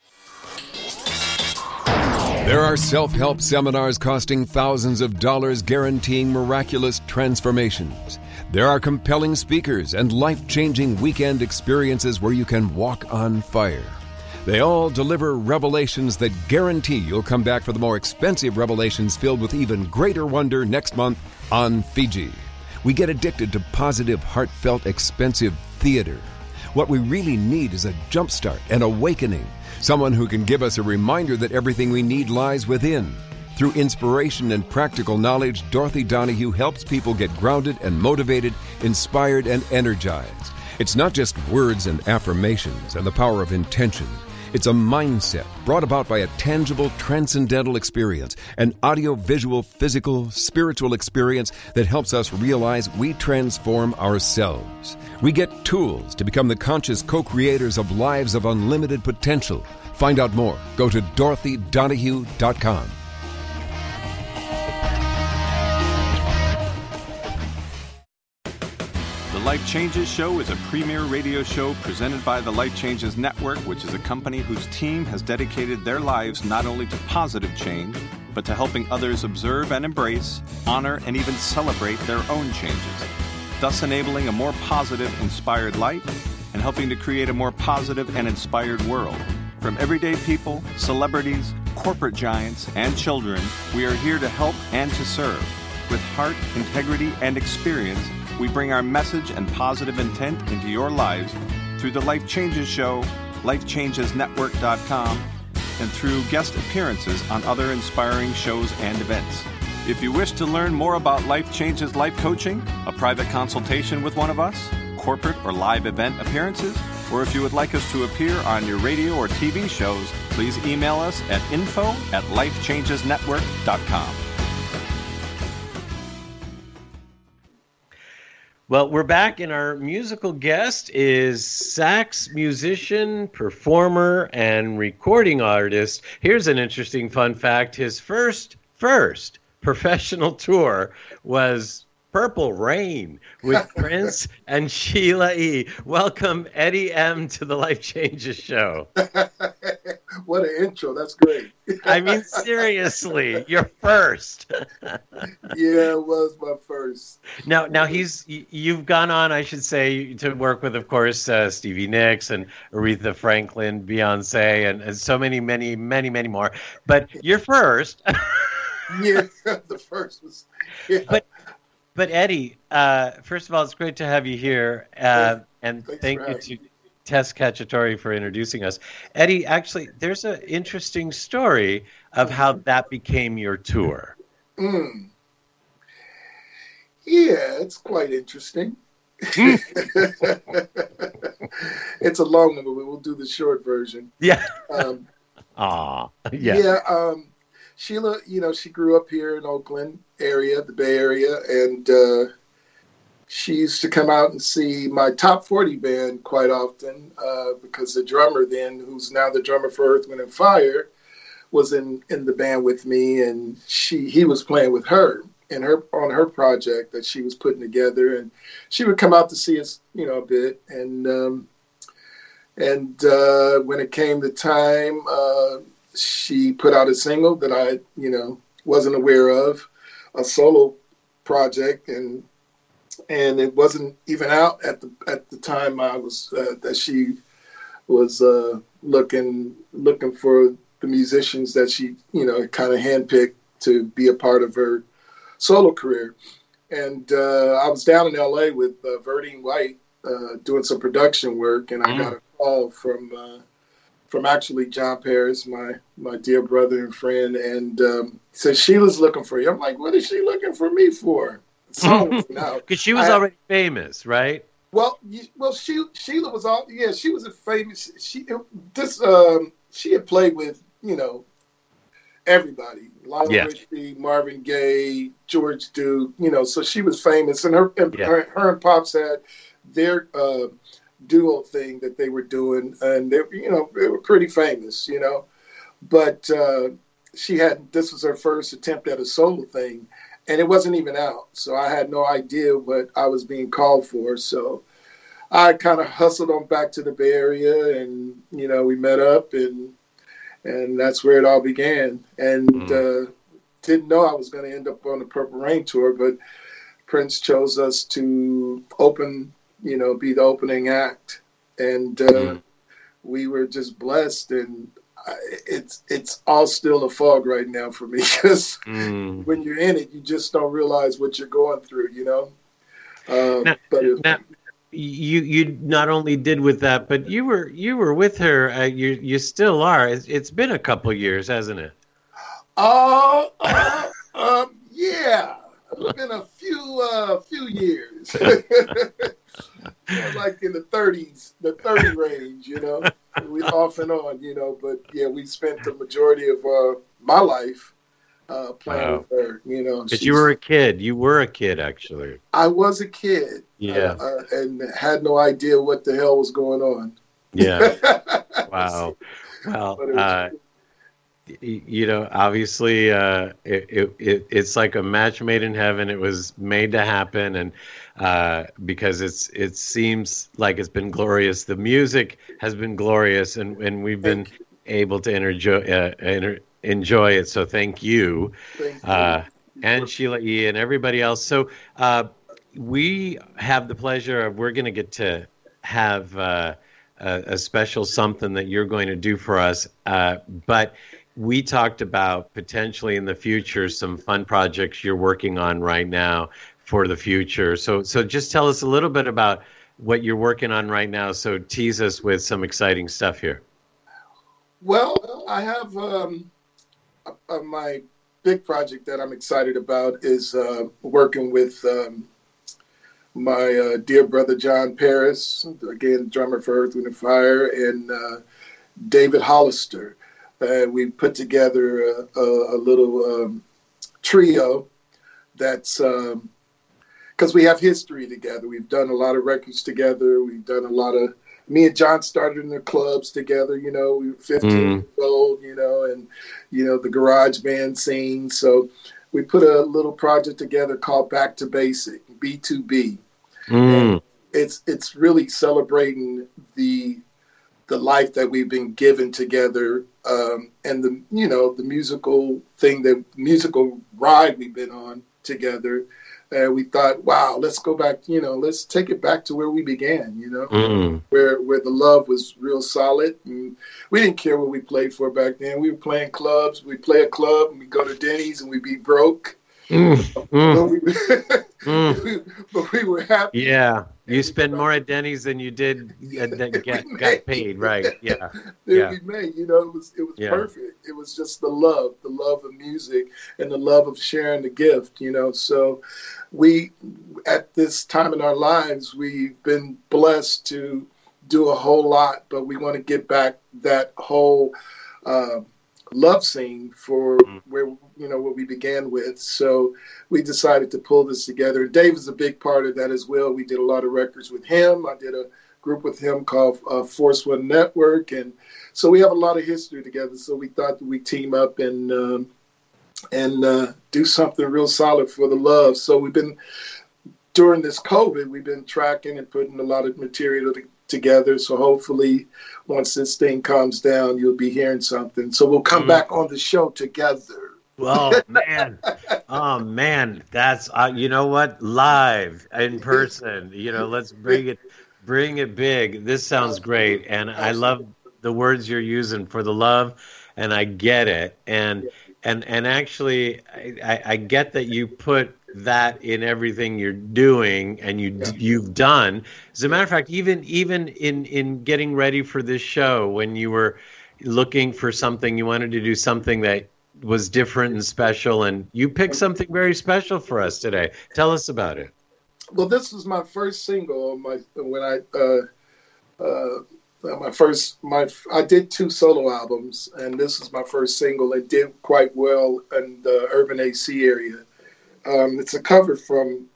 There are self-help seminars costing thousands of dollars guaranteeing miraculous transformations. There are compelling speakers and life-changing weekend experiences where you can walk on fire. They all deliver revelations that guarantee you'll come back for the more expensive revelations filled with even greater wonder next month on Fiji. We get addicted to positive, heartfelt, expensive theater. What we really need is a jumpstart, an awakening, someone who can give us a reminder that everything we need lies within. Through inspiration and practical knowledge, Dorothy Donahue helps people get grounded and motivated, inspired and energized. It's not just words and affirmations and the power of intention. It's a mindset brought about by a tangible, transcendental experience, an audio-visual, physical, spiritual experience that helps us realize we transform ourselves. We get tools to become the conscious co-creators of lives of unlimited potential. Find out more. Go to dorothy donahue dot com. The Life Changes Show is a premier radio show presented by the Life Changes Network, which is a company whose team has dedicated their lives not only to positive change, but to helping others observe and embrace, honor, and even celebrate their own changes, thus enabling a more positive, inspired life and helping to create a more positive and inspired world. From everyday people, celebrities, corporate giants, and children, we are here to help and to serve. With heart, integrity, and experience, we bring our message and positive intent into your lives through the Life Changes Show, life changes network dot com, and through guest appearances on other inspiring shows and events. If you wish to learn more about Life Changes Life Coaching, a private consultation with one of us, corporate or live event appearances, or if you would like us to appear on your radio or T V shows, please email us at info at life changes network dot com. Well, we're back, and our musical guest is sax musician, performer, and recording artist. Here's an interesting fun fact. His first, first professional tour was Purple Rain with Prince and Sheila E. Welcome, Eddie M., to the Life Changes Show. What an intro. That's great. I mean, seriously, you're first. Yeah, it was my first. Now, now he's you've gone on, I should say, to work with, of course, uh, Stevie Nicks and Aretha Franklin, Beyonce, and, and so many, many, many, many more. But you're first. Yeah, the first was. Yeah. But, but Eddie, uh, first of all, it's great to have you here, uh, and Thanks thank for you having to me. Tess Cacciatore for introducing us. Eddie, actually, there's an interesting story of how that became your tour. Mm. Yeah, it's quite interesting. It's a long one, but we'll do the short version. Yeah. Um, Aw, yeah. yeah. Um, Sheila, you know, she grew up here in Oakland area, the Bay Area, and uh, she used to come out and see my top forty band quite often uh, because the drummer then, who's now the drummer for Earth, Wind and Fire, was in, in the band with me, and she he was playing with her in her on her project that she was putting together, and she would come out to see us, you know, a bit, and um, and uh, when it came the time, uh, she put out a single that I, you know, wasn't aware of, a solo project, and. And it wasn't even out at the at the time I was uh, that she was uh, looking looking for the musicians that she, you know, kind of handpicked to be a part of her solo career. And uh, I was down in L A with uh, Verdine White uh, doing some production work, and I mm. got a call from uh, from actually John Paris, my my dear brother and friend, and um, said Sheila's looking for you. I'm like, what is she looking for me for? Because she was I, already famous, right? Well, well, she, Sheila was all yeah. She was a famous. She this um she had played with, you know, everybody, Lionel yeah. Richie, Marvin Gaye, George Duke. You know, so she was famous, and her and yeah. her, her and Pops had their uh, duo thing that they were doing, and they, you know, they were pretty famous, you know. But uh, she had this was her first attempt at a solo thing. And it wasn't even out, so I had no idea what I was being called for. So I kind of hustled on back to the Bay Area, and, you know, we met up, and and that's where it all began. And mm. uh, didn't know I was going to end up on the Purple Rain tour, but Prince chose us to open, you know, be the opening act. And uh, mm. we were just blessed, and it's it's all still a fog right now for me, because mm. when you're in it, you just don't realize what you're going through, you know. Uh, now, but if, now, you you not only did with that, but you were you were with her. Uh, you you still are. It's, it's been a couple years, hasn't it? Uh, uh um, yeah, it's been a few uh few years, like in the thirties, the thirty range, you know. We off and on, you know, but yeah, we spent the majority of uh, my life uh, playing wow. with her, you know. But you were a kid. You were a kid, actually. I was a kid. Yeah. Uh, uh, and had no idea what the hell was going on. Yeah. Wow. Well, uh, you know, obviously, uh, it, it, it it's like a match made in heaven. It was made to happen, and uh, because it's it seems like it's been glorious. The music has been glorious, and, and we've been able to enjoy uh, enter, enjoy it. So thank you, thank you. Uh, and Sheila E. and everybody else. So uh, we have the pleasure of we're going to get to have uh, a, a special something that you're going to do for us, uh, but. we talked about potentially in the future some fun projects you're working on right now for the future. So, so just tell us a little bit about what you're working on right now. So tease us with some exciting stuff here. Well, I have um, uh, my big project that I'm excited about is uh, working with um, my uh, dear brother John Paris, again, drummer for Earth, Wind and Fire, and uh, David Hollister. Uh, we put together a, a, a little um, trio that's, because um, we have history together. We've done a lot of records together. We've done a lot of, me and John started in the clubs together, you know, we were fifteen mm. years old, you know, and, you know, the garage band scene. So we put a little project together called Back to Basic, B two B. Mm. It's it's really celebrating the the life that we've been given together, um, and the you know the musical thing, the musical ride we've been on together. And uh, we thought, wow, let's go back. You know, let's take it back to where we began. You know, mm. where where the love was real solid. And we didn't care what we played for back then. We were playing clubs. We play a club and we go to Denny's and we be broke. Mm, mm, but, we, mm. but we were happy. Yeah, you spend more at Denny's than you did uh, that get, got paid, right? Yeah, yeah. We made, you know, it was it was yeah. perfect. It was just the love, the love of music, and the love of sharing the gift. You know, so we at this time in our lives, we've been blessed to do a whole lot, but we want to get back that whole. Uh, love scene for where you know what we began with. So we decided to pull this together. Dave is a big part of that as well. We did a lot of records with him. I did a group with him called uh, Force One Network, and so we have a lot of history together. So we thought that we team up and um, and uh, do something real solid for the love. So we've been during this COVID, we've been tracking and putting a lot of material to, together. So hopefully once this thing calms down, you'll be hearing something. So we'll come mm. back on the show together. Oh, man. Oh, man. That's, uh, you know what? Live in person. You know, let's bring it, bring it big. This sounds great. And I love the words you're using for the love. And I get it. And, and, and actually, I, I get that you put that in everything you're doing and you yeah. you've done. As a matter of fact, even even in in getting ready for this show, when you were looking for something, you wanted to do something that was different and special, and you picked something very special for us today. Tell us about it. Well, this was my first single. My when I uh, uh, my first my I did two solo albums, and this is my first single. It did quite well in the Urban A C area. Um, it's a cover from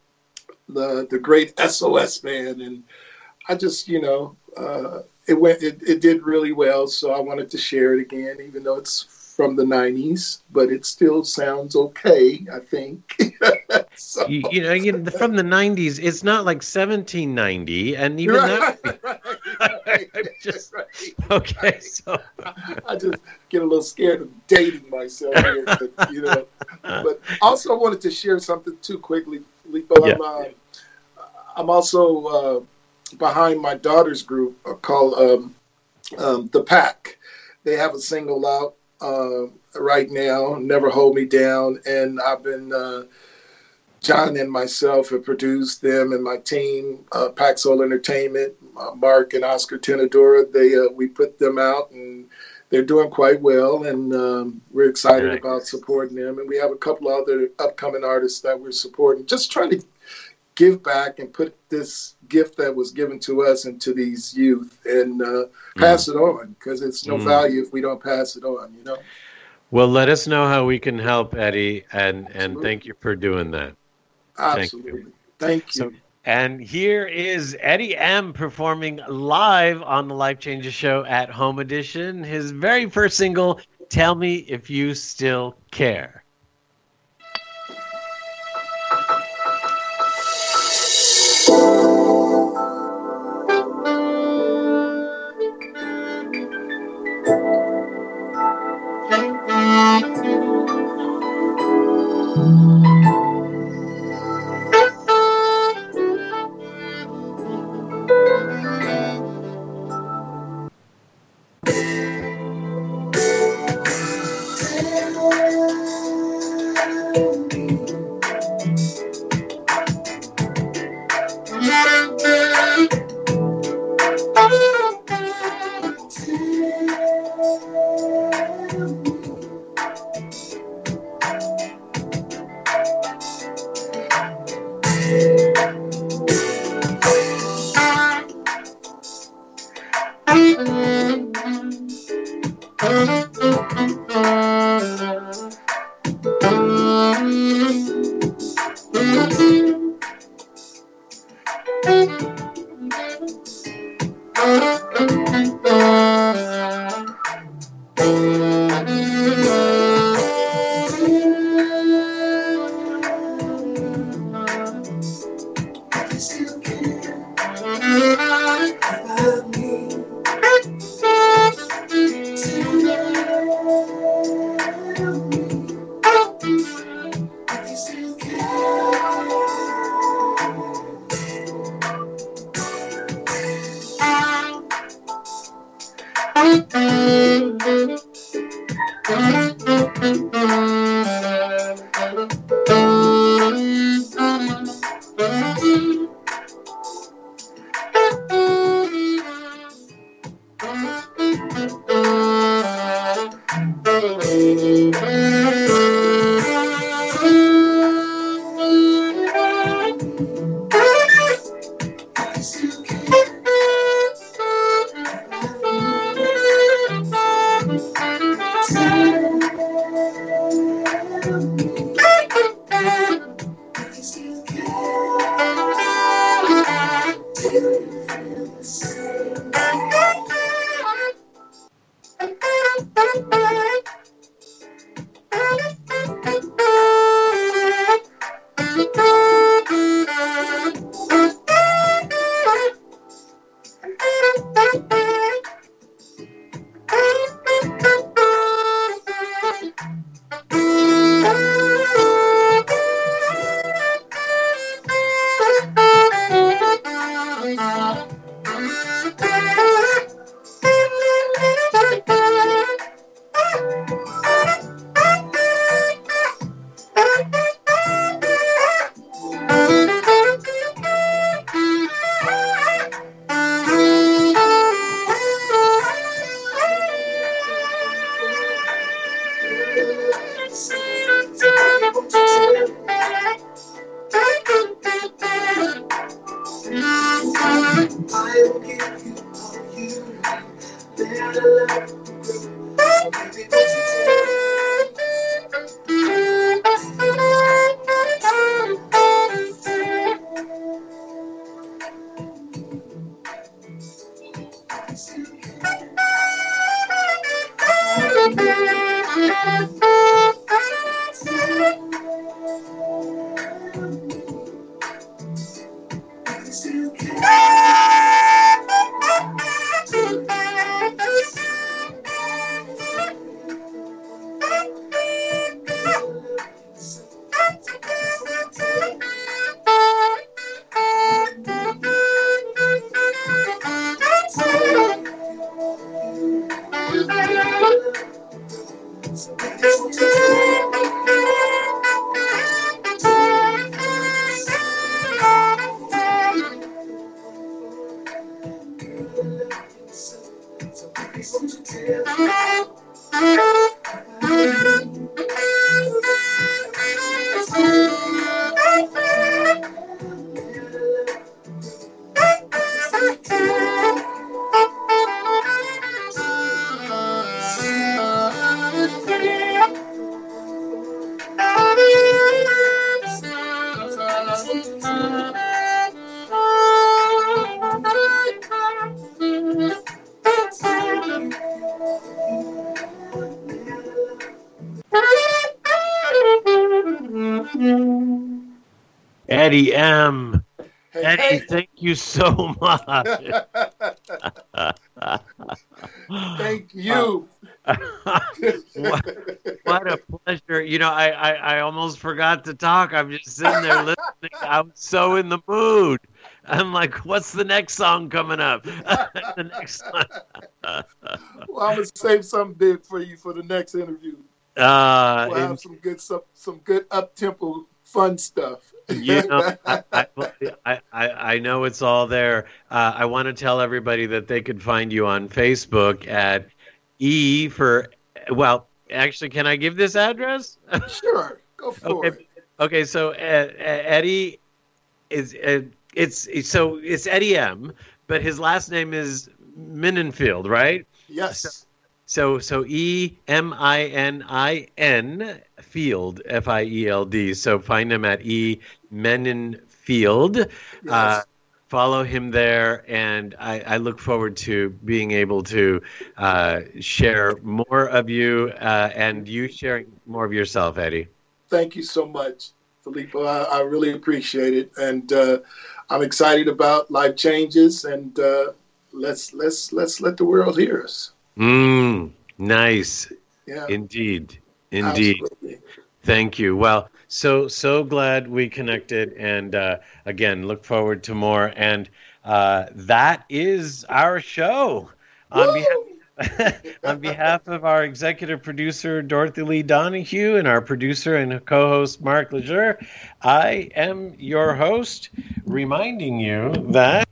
the the great S O S band, and I just, you know, uh, it went, it, it did really well, so I wanted to share it again, even though it's from the nineties, but it still sounds okay, I think. so. you, you know, you know, from the nineties, it's not like seventeen ninety, and even right, that. Right, right, I'm just right. okay. So I just get a little scared of dating myself here, but, you know. But also, I wanted to share something too quickly, Filippo. Yeah. I'm, uh, I'm also uh, behind my daughter's group called um, um, The Pack. They have a single out uh, right now, Never Hold Me Down, and I've been. Uh, John and myself have produced them, and my team, uh, Pack Soul Entertainment, uh, Mark and Oscar Tenadora, they uh, we put them out, and they're doing quite well, and um, we're excited right. about supporting them. And we have a couple other upcoming artists that we're supporting, just trying to give back and put this gift that was given to us into these youth and uh, pass mm. it on, because it's no mm. value if we don't pass it on, you know? Well, let us know how we can help, Eddie, and, and thank you for doing that. Absolutely. Thank you. Thank you. So, and here is Eddie M performing live on the Life Changes Show at Home Edition. His very first single, Tell Me If You Still Care. Eddie M. Hey, Eddie, hey. Thank you so much. Thank you. what, what a pleasure. You know, I, I, I almost forgot to talk. I'm just sitting there listening. I'm so in the mood. I'm like, what's the next song coming up? the next one. Well, I'm going to save something big for you for the next interview. Uh, we'll have in, some good, some, some good up-tempo fun stuff. You know, I, I, I, I know it's all there. Uh, I want to tell everybody that they could find you on Facebook at E for, well, actually, can I give this address? Sure, go for okay. it. Okay, so uh, Eddie is, uh, it's, so it's Eddie M, but his last name is Minenfield, right? Yes. So, so, so E M I N I N Field, F I E L D. So find him at E Menenfield. Yes. Uh, follow him there, and I, I look forward to being able to uh, share more of you uh, and you sharing more of yourself, Eddie. Thank you so much, Filippo. I, I really appreciate it, and uh, I'm excited about Life Changes, and uh, let's let's let's let the world hear us. Mm, nice. Yeah. Indeed. Indeed. Absolutely. Thank you. Well, so, so glad we connected. And uh, again, look forward to more. And uh, that is our show. On behalf, on behalf of our executive producer, Dorothy Lee Donahue, and our producer and co-host, Mark Lejeune, I am your host, reminding you that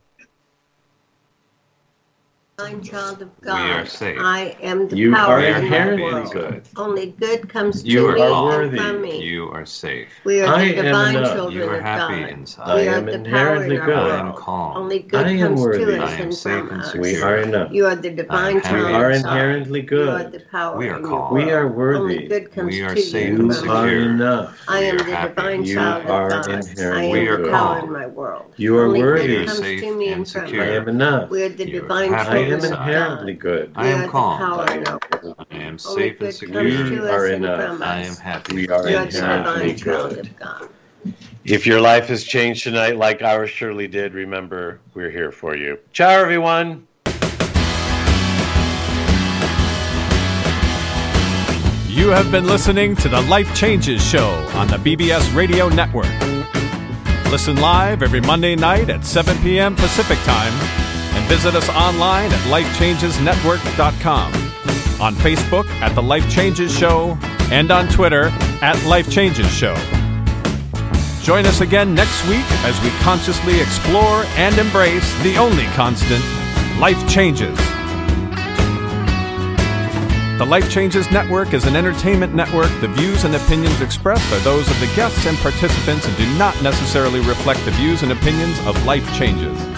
Divine child of God. We are safe. I am the you power are in my inherently world. good. Only good comes You to are me worthy. and from me. You are safe. We are I the am divine enough. children You are of happy God. inside. I We are am the power inherently in our good. world. I am calm. Only good I am comes worthy. to us I am and safe from and us. secure. We are enough. You are the divine I'm child happy. of You are God. inherently good. You are the power We are in your calm. We are world. worthy. Only good comes We are to safe you and You from are us. secure. enough. I We am are the happy. divine You child are of God. I inherently am good. the power calm. in my world. You are Only worthy. good You are comes safe to me and and from secure. I me. am enough. We are the You are divine happy I am children of inherently God. good. I We am are the calm. power in our world. I am Only safe and good secure. comes You to are us and enough. from I us. am happy. We are You are the inherently divine child good. of God. If your life has changed tonight like ours surely did, remember, we're here for you. Ciao, everyone. You have been listening to the Life Changes Show on the B B S Radio Network. Listen live every Monday night at seven p.m. Pacific Time and visit us online at life changes network dot com, on Facebook at The Life Changes Show, and on Twitter at Life Changes Show. Join us again next week as we consciously explore and embrace the only constant, life changes. The Life Changes Network is an entertainment network. The views and opinions expressed are those of the guests and participants and do not necessarily reflect the views and opinions of Life Changes.